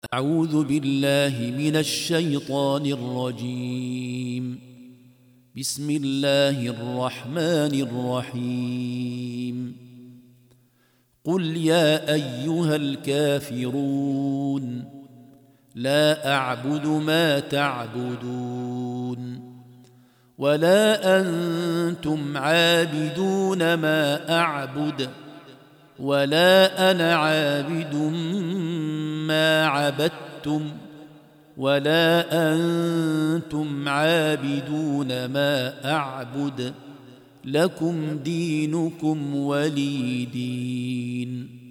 أعوذ بالله من الشيطان الرجيم. بسم الله الرحمن الرحيم. قل يا أيها الكافرون لا أعبد ما تعبدون ولا أنتم عابدون ما أعبد ولا أنا عابد ما عبدتم ولا أنتم عابدون ما أعبد لكم دينكم ولي دين.